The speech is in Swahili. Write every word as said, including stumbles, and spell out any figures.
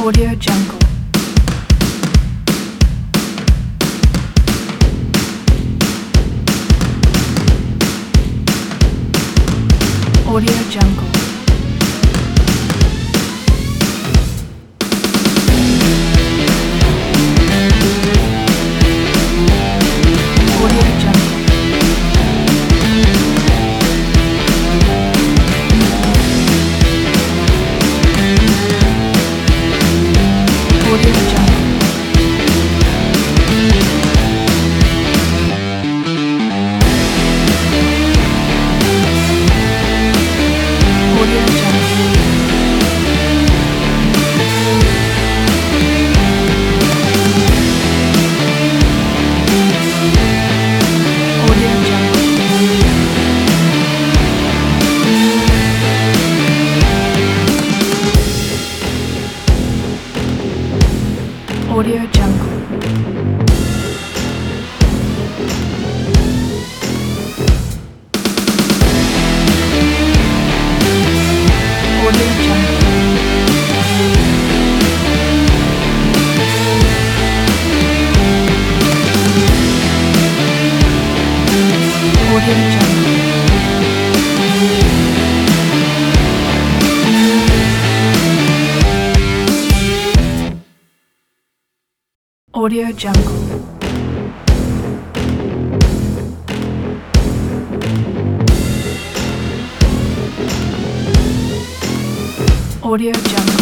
Audio Jungle. Audio Jungle. Audio Jungle. Audio Jungle. Audio Jungle. Audio Jungle. Audio Jungle. Audio Jungle. Audio Jungle. Audio Jungle. Audio Jungle.